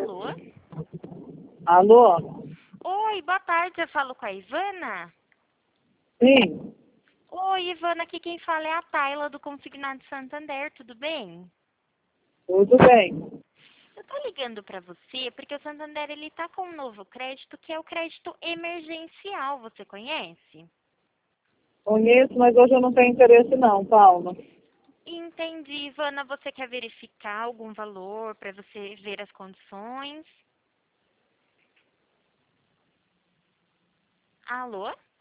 Alô? Alô? Oi, boa tarde, eu falo com a Ivana? Sim, Oi, Ivana, aqui quem fala é a Tayla do Consignado Santander, tudo bem? tudo bem. Eu tô ligando pra você porque o Santander ele tá com um novo crédito que é o crédito emergencial, você conhece? Conheço, mas hoje eu não tenho interesse não, Paula. Entendi, Ivana, você quer verificar algum valor pra você ver as condições? Alô?